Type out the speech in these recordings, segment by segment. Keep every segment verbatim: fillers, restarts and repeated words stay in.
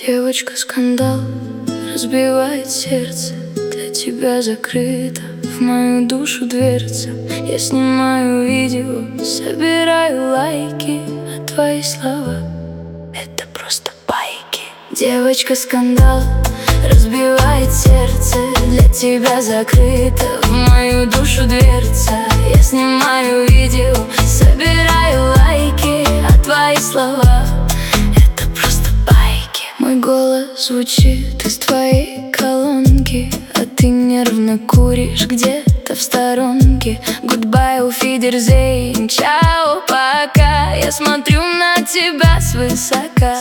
Девочка, скандал разбивает сердце. Для тебя закрыта в мою душу дверца. Я снимаю видео, собираю лайки, а твои слова — это просто байки. Девочка, скандал разбивает сердце. Для тебя закрыта в мою душу дверца. Я снимаю видео, собираю лайки, а твои слова — это просто байки. Мой голос звучит из твоей колонки, а ты нервно куришь где-то в сторонке. Goodbye, auf Wiedersehen, чао, пока. Я смотрю на тебя свысока.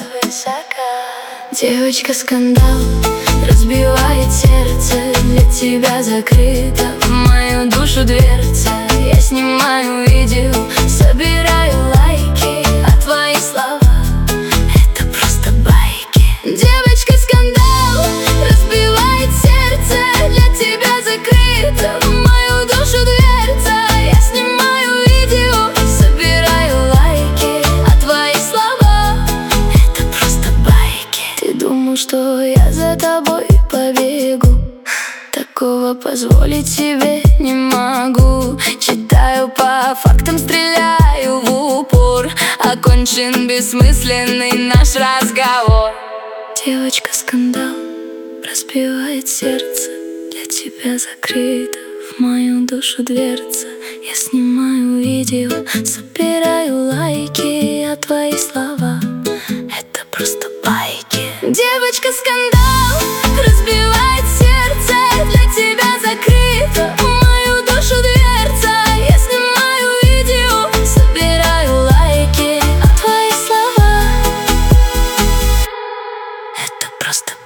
Девочка, скандал разбивает сердце. Для тебя закрыта в мою душу дверца. Я снимаю видео, собираю лайки, а твои слова — это просто байки. Девочка, скандал разбивает сердце. Для тебя закрыта в мою душу дверца. Я снимаю видео, собираю лайки, а твои слова — это просто байки. Ты думал, что я за тобой побегу? Такого позволить себе не могу. Читаю по фактам, стреляю в упор. Окончен бессмысленный наш разговор. Девочка, скандал разбивает сердце. Для тебя закрыта в мою душу дверца. Я снимаю видео, собираю лайки, а твои слова — это просто байки. Девочка, скандал разбивает сердце. Для тебя закрыта в мою душу дверца. Я снимаю видео, собираю лайки, а твои слова — это просто